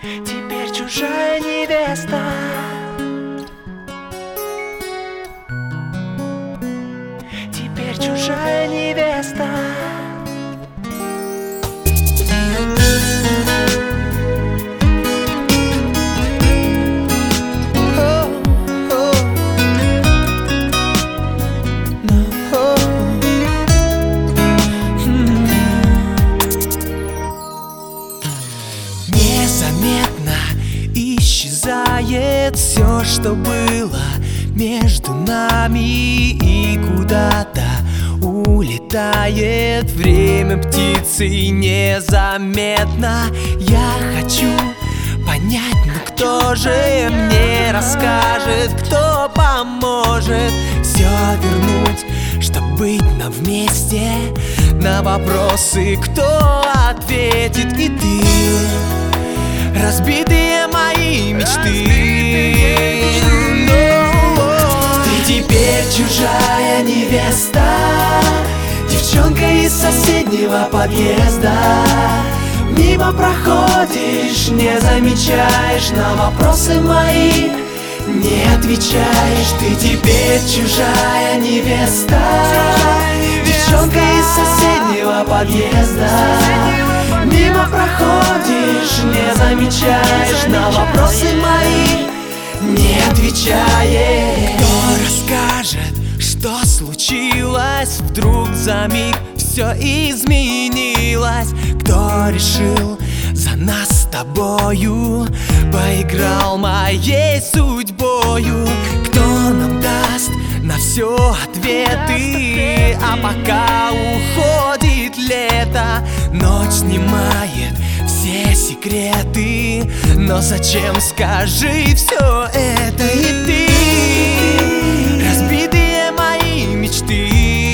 Теперь чужая невеста. Теперь чужая невеста. Незаметно исчезает все, что было между нами, и куда-то улетает время птицей незаметно. Я хочу понять, но кто же мне расскажет, кто поможет все вернуть, чтоб быть нам вместе. На вопросы кто ответит? И ты, разбитые мои мечты. Ты теперь чужая невеста, девчонка из соседнего подъезда. Мимо проходишь, не замечаешь, на вопросы мои не отвечаешь. Ты теперь чужая невеста, девчонка из соседнего подъезда. Мимо проходишь, не замечаешь, на вопросы мои не отвечаешь. Кто расскажет, что случилось? Вдруг за миг все изменилось. Кто решил за нас с тобою, поиграл моей судьбою? Кто нам даст на все ответы? А пока уходит лето, ночь снимает все секреты. Но зачем, скажи, все это? И ты, разбитые мои мечты.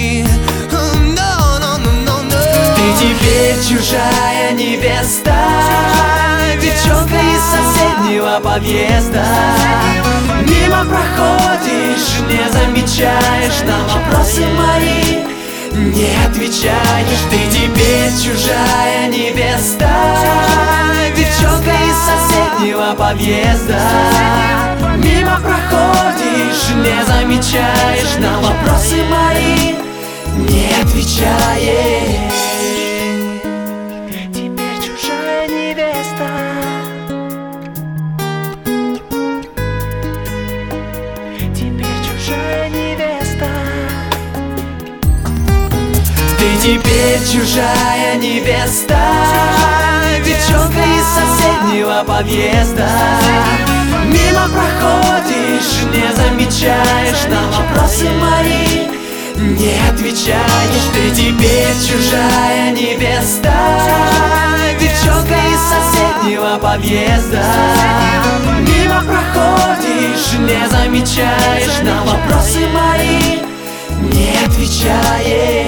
Ты теперь чужая невеста, девчонка из соседнего подъезда. Мимо проходишь, не замечаешь, на вопросы мои не отвечаешь. Ты теперь чужая невеста, девчонка из соседнего подъезда. Мимо проходишь, не замечаешь, на вопросы мои не отвечаешь. Теперь чужая невеста. Теперь чужая невеста. Ты теперь чужая невеста, девчонка из соседнего подъезда. Мимо проходишь, не замечаешь, на вопросы мои не отвечаешь. Ты теперь чужая невеста, девчонка из соседнего подъезда. Мимо проходишь, не замечаешь, на вопросы мои не отвечаешь.